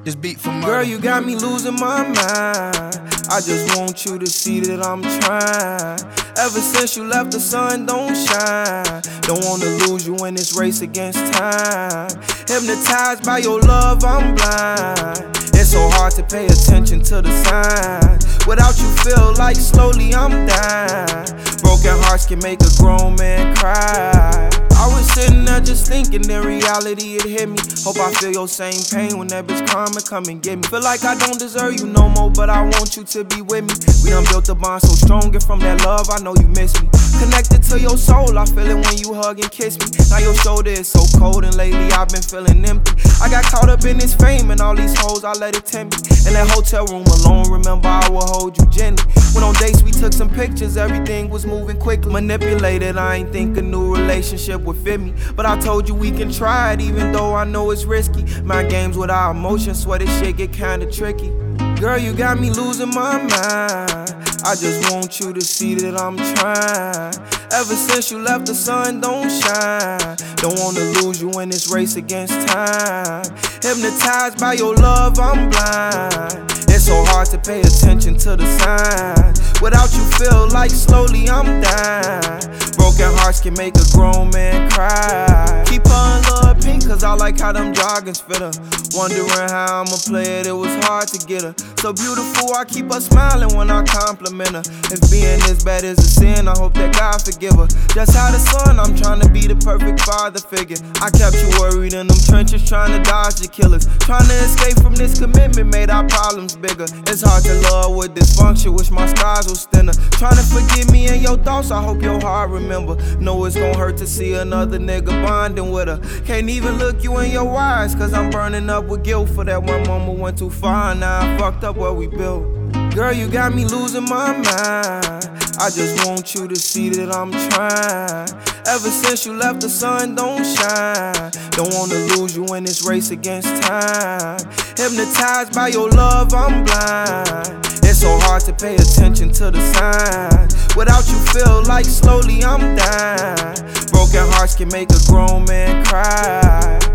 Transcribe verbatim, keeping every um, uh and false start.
This beat for murder. Girl, you got me losing my mind. I just want you to see that I'm trying. Ever since you left, the sun don't shine. Don't wanna lose you in this race against time. Hypnotized by your love, I'm blind. It's so hard to pay attention to the signs. Without you, feel like slowly I'm dying. Broken hearts can make a grown man cry. I was sitting there just thinking, in reality it hit me. Hope I feel your same pain when that bitch come and come and get me. Feel like I don't deserve you no more, but I want you to be with me. We done built a bond so strong, and from that love I know you miss me. Connected to your soul, I feel it when you hug and kiss me. Now your shoulder is so cold, and lately I've been feeling empty. I got caught up in this fame and all these hoes, I let it tempt me. In that hotel room alone, remember I will hold you gently. Went on dates, we took some pictures, everything was moving quickly. Manipulated, I ain't think a new relationship would fit me. But I told you we can try it, even though I know it's risky. My games with our emotions, swear this shit get kinda tricky. Girl, you got me losing my mind. I just want you to see that I'm trying. Ever since you left, the sun don't shine. Don't wanna lose you in this race against time. Hypnotized by your love, I'm blind. It's so hard to pay attention to the signs. Without you, feel like slowly I'm dying. Broken hearts can make a grown man cry. Keep her in love pink, cause I like how them joggers fit her. Wondering how I'ma play it, it was hard to get her. So beautiful, I keep her smiling when I compliment her. If being this bad is a sin, I hope that God forgive her. Just how the sun, I'm trying to be the perfect father figure. I kept you worried in them trenches, trying to dodge the killers. Trying to escape from this commitment made our problems bigger. It's hard to love with dysfunction, wish my scars was thinner. Trying to forgive me and your thoughts, I hope your heart remember. Know it's gon' hurt to see another nigga bonding with her. Can't even look you in your eyes, cause I'm burning up with guilt for that one moment went too far, and now I fucked up what we built. Girl, you got me losing my mind. I just want you to see that I'm trying. Ever since you left, the sun don't shine. Don't wanna lose you in this race against time. Hypnotized by your love, I'm blind. It's so hard to pay attention to the signs. Without you, feel like slowly I'm dying. Broken hearts can make a grown man cry.